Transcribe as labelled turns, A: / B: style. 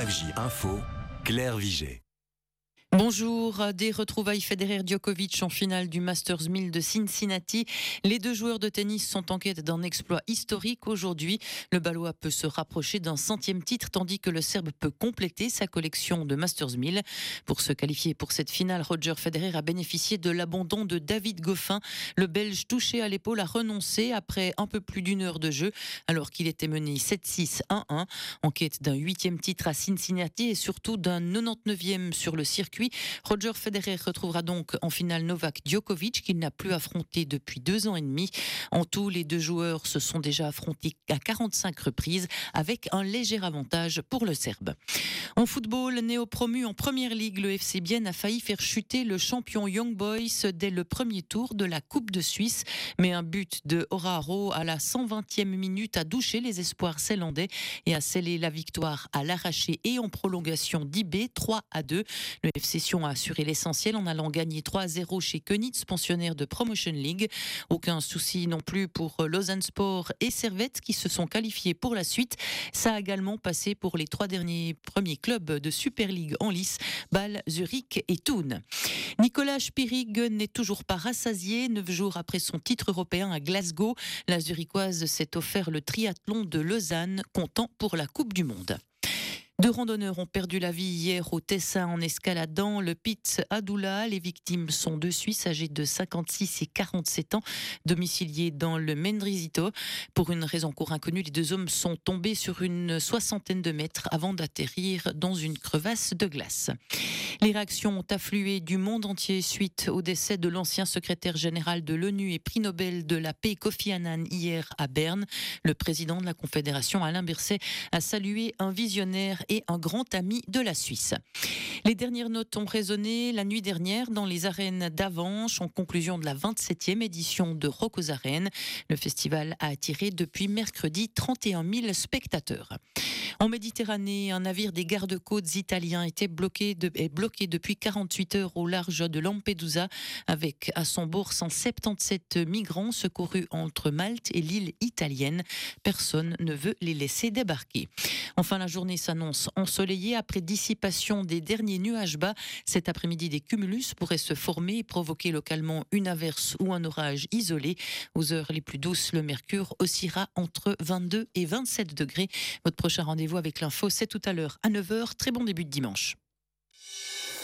A: ORFJ Info, Claire Vigée.
B: Bonjour, des retrouvailles Federer-Djokovic en finale du Masters 1000 de Cincinnati. Les deux joueurs de tennis sont en quête d'un exploit historique aujourd'hui. Le Balois peut se rapprocher d'un 100e titre tandis que le Serbe peut compléter sa collection de Masters 1000. Pour se qualifier pour cette finale, Roger Federer a bénéficié de l'abandon de David Goffin. Le Belge touché à l'épaule a renoncé après un peu plus d'une heure de jeu alors qu'il était mené 7-6, 1-1. En quête d'un 8e titre à Cincinnati et surtout d'un 99e sur le circuit. Roger Federer retrouvera donc en finale Novak Djokovic qu'il n'a plus affronté depuis 2 ans et demi. En tout, les deux joueurs se sont déjà affrontés à 45 reprises avec un léger avantage pour le Serbe. En football, néo-promu en Première Ligue, le FC Bienne a failli faire chuter le champion Young Boys dès le premier tour de la Coupe de Suisse. Mais un but de Oraro à la 120e minute a douché les espoirs zélandais et a scellé la victoire à l'arraché et en prolongation d'IB 3-2. Le FC Sion a assuré l'essentiel en allant gagner 3-0 chez Könitz, pensionnaire de Promotion League. Aucun souci non plus pour Lausanne Sport et Servette qui se sont qualifiés pour la suite. Ça a également passé pour les 3 premiers clubs de Super League en lice, Bâle, Zurich et Thun. Nicolas Spirig n'est toujours pas rassasié. 9 jours après son titre européen à Glasgow, la Zurichoise s'est offert le triathlon de Lausanne, comptant pour la Coupe du Monde. 2 randonneurs ont perdu la vie hier au Tessin en escaladant le Piz Adoula. Les victimes sont 2 Suisses âgés de 56 et 47 ans, domiciliés dans le Mendrisito. Pour une raison encore inconnue, les 2 hommes sont tombés sur une 60aine de mètres avant d'atterrir dans une crevasse de glace. Les réactions ont afflué du monde entier suite au décès de l'ancien secrétaire général de l'ONU et prix Nobel de la paix Kofi Annan hier à Berne. Le président de la Confédération, Alain Berset, a salué un visionnaire et un grand ami de la Suisse. Les dernières notes ont résonné la nuit dernière dans les arènes d'Avanches en conclusion de la 27e édition de Rock aux Arènes. Le festival a attiré depuis mercredi 31 000 spectateurs. En Méditerranée, un navire des gardes-côtes italiens est bloqué depuis 48 heures au large de Lampedusa avec à son bord 177 migrants secourus entre Malte et l'île italienne. Personne ne veut les laisser débarquer. Enfin, la journée s'annonce ensoleillée après dissipation des derniers nuages bas. Cet après-midi, des cumulus pourraient se former et provoquer localement une averse ou un orage isolé. Aux heures les plus douces, le mercure oscillera entre 22 et 27 degrés. Votre prochain rendez-vous avec l'info, c'est tout à l'heure à 9h. Très bon début de dimanche.